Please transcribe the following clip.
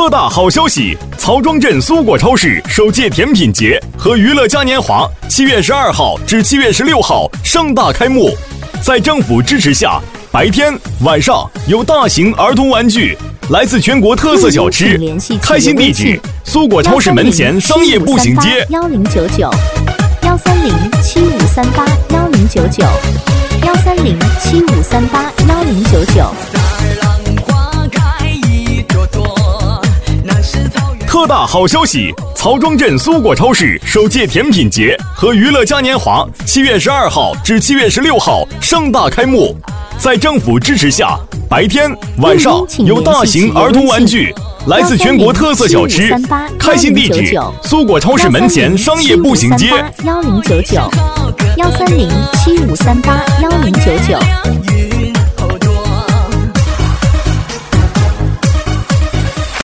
特大好消息！曹庄镇苏果超市首届甜品节和娱乐嘉年华7月12号至7月16号盛大开幕。在政府支持下，白天、晚上有大型儿童玩具，来自全国特色小吃。开心地址：苏果超市门前商业步行街。 13075381099，13075381099。 特大好消息！曹庄镇苏果超市首届甜品节和娱乐嘉年华7月12号至7月16号盛大开幕。在政府支持下，白天、晚上有大型儿童玩具，来自全国特色小吃。开心地址：苏果超市门前商业步行街。 13075381099。